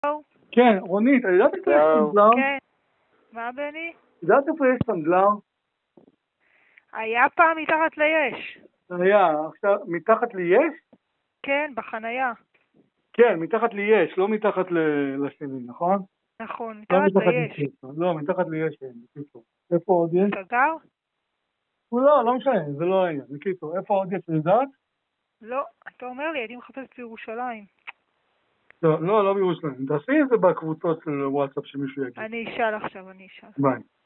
כן, רונית, אני יודעת איפה יש סנדלר? כן. מה בני? יודעת איפה יש סנדלר? היה פעם מתחת ליש. היה, עכשיו, מתחת לי יש? כן, בחנייה. כן, מתחת לי יש, לא מתחת לשני, נכון? נכון, לא מתחת מתחת ליש. לי, לא, מתחת לי יש, בקיצור. איפה עוד יש? סגר? לא משנה, זה לא העניין, בקיצור. איפה עוד יש, יודעת? לא, אתה אומר לי, הייתי מחפשת בירושלים. לא בירושלים. תעשי את זה בקבוצות של וואטסאפ שמישהו יגיד. אני אשאל עכשיו, ביי.